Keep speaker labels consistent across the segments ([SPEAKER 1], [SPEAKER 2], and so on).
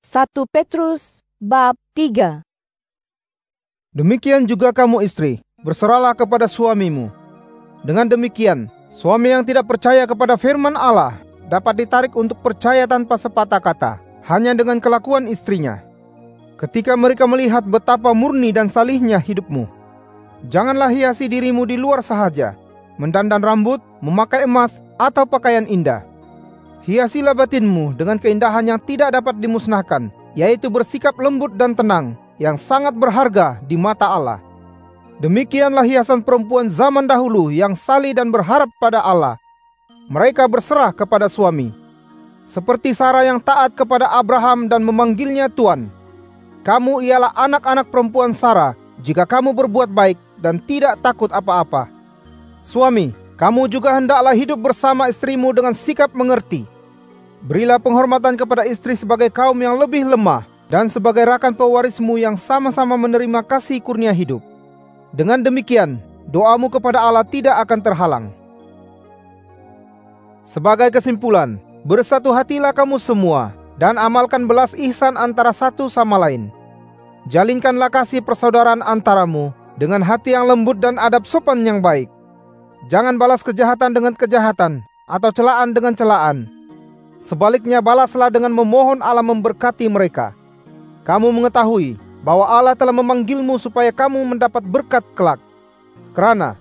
[SPEAKER 1] 1 Petrus bab 3.
[SPEAKER 2] Demikian juga kamu istri, berserahlah kepada suamimu. Dengan demikian, suami yang tidak percaya kepada firman Allah dapat ditarik untuk percaya tanpa sepatah kata, hanya dengan kelakuan istrinya. Ketika mereka melihat betapa murni dan salihnya hidupmu, janganlah hiasi dirimu di luar sahaja, mendandan rambut, memakai emas, atau pakaian indah. Hiasilah batinmu dengan keindahan yang tidak dapat dimusnahkan, yaitu bersikap lembut dan tenang, yang sangat berharga di mata Allah. Demikianlah hiasan perempuan zaman dahulu yang saleh dan berharap pada Allah. Mereka berserah kepada suami, seperti Sarah yang taat kepada Abraham dan memanggilnya Tuan. Kamu ialah anak-anak perempuan Sarah jika kamu berbuat baik dan tidak takut apa-apa. Suami, kamu juga hendaklah hidup bersama istrimu dengan sikap mengerti. Berilah penghormatan kepada istri sebagai kaum yang lebih lemah dan sebagai rakan pewarismu yang sama-sama menerima kasih kurnia hidup. Dengan demikian, doamu kepada Allah tidak akan terhalang. Sebagai kesimpulan, bersatu hatilah kamu semua dan amalkan belas ihsan antara satu sama lain. Jalinkanlah kasih persaudaraan antaramu dengan hati yang lembut dan adab sopan yang baik. Jangan balas kejahatan dengan kejahatan atau celaan dengan celaan. Sebaliknya balaslah dengan memohon Allah memberkati mereka. Kamu mengetahui bahwa Allah telah memanggilmu supaya kamu mendapat berkat kelak. Kerana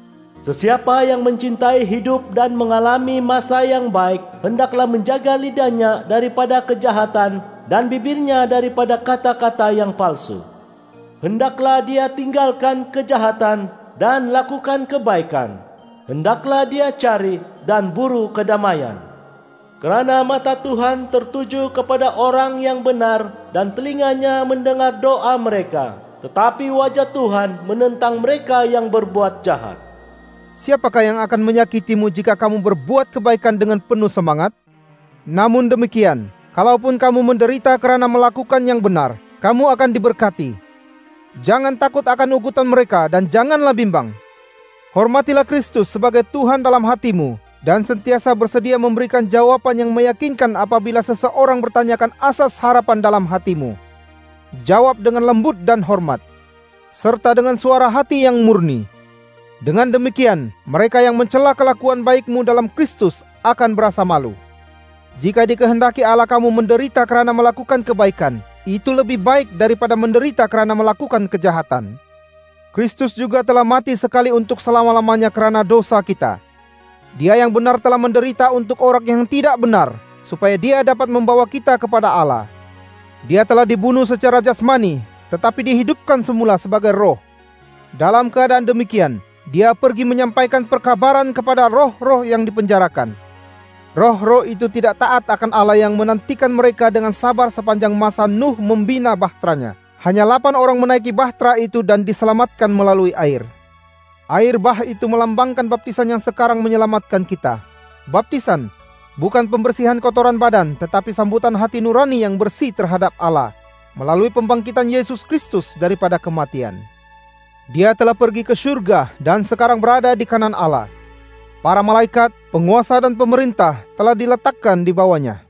[SPEAKER 3] sesiapa yang mencintai hidup dan mengalami masa yang baik, hendaklah menjaga lidahnya daripada kejahatan dan bibirnya daripada kata-kata yang palsu. Hendaklah dia tinggalkan kejahatan dan lakukan kebaikan. Hendaklah dia cari dan buru kedamaian. Kerana mata Tuhan tertuju kepada orang yang benar dan telinganya mendengar doa mereka, tetapi wajah Tuhan menentang mereka yang berbuat jahat.
[SPEAKER 2] Siapakah yang akan menyakitimu jika kamu berbuat kebaikan dengan penuh semangat? Namun demikian, kalaupun kamu menderita kerana melakukan yang benar, kamu akan diberkati. Jangan takut akan ugutan mereka dan janganlah bimbang. Hormatilah Kristus sebagai Tuhan dalam hatimu dan sentiasa bersedia memberikan jawaban yang meyakinkan apabila seseorang bertanyakan asas harapan dalam hatimu. Jawab dengan lembut dan hormat, serta dengan suara hati yang murni. Dengan demikian, mereka yang mencela kelakuan baikmu dalam Kristus akan berasa malu. Jika dikehendaki Allah kamu menderita kerana melakukan kebaikan, itu lebih baik daripada menderita kerana melakukan kejahatan. Kristus juga telah mati sekali untuk selama-lamanya kerana dosa kita. Dia yang benar telah menderita untuk orang yang tidak benar, supaya dia dapat membawa kita kepada Allah. Dia telah dibunuh secara jasmani, tetapi dihidupkan semula sebagai roh. Dalam keadaan demikian, dia pergi menyampaikan perkabaran kepada roh-roh yang dipenjarakan. Roh-roh itu tidak taat akan Allah yang menantikan mereka dengan sabar sepanjang masa Nuh membina bahteranya. Hanya 8 orang menaiki bahtera itu dan diselamatkan melalui air. Air bah itu melambangkan baptisan yang sekarang menyelamatkan kita. Baptisan bukan pembersihan kotoran badan, tetapi sambutan hati nurani yang bersih terhadap Allah melalui pembangkitan Yesus Kristus daripada kematian. Dia telah pergi ke surga dan sekarang berada di kanan Allah. Para malaikat, penguasa dan pemerintah telah diletakkan di bawahnya.